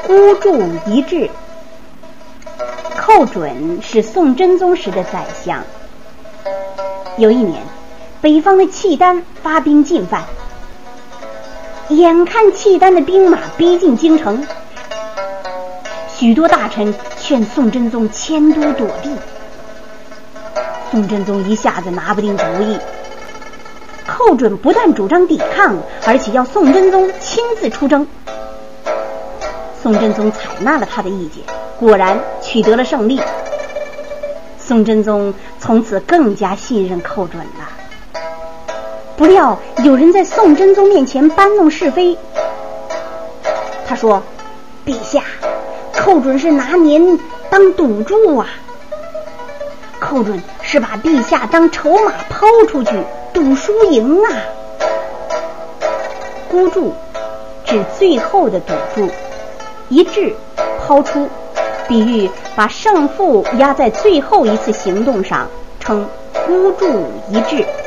孤注一掷。寇准是宋真宗时的宰相。有一年，北方的契丹发兵进犯，眼看契丹的兵马逼近京城，许多大臣劝宋真宗迁都躲避。宋真宗一下子拿不定主意，寇准不但主张抵抗，而且要宋真宗亲自出征。宋真宗采纳了他的意见，果然取得了胜利。宋真宗从此更加信任寇准了。不料有人在宋真宗面前搬弄是非，他说：“陛下，寇准是拿您当赌注啊！寇准是把陛下当筹码抛出去赌输赢啊！”孤注指最后的赌注，一掷抛出，比喻把胜负压在最后一次行动上，称孤注一掷。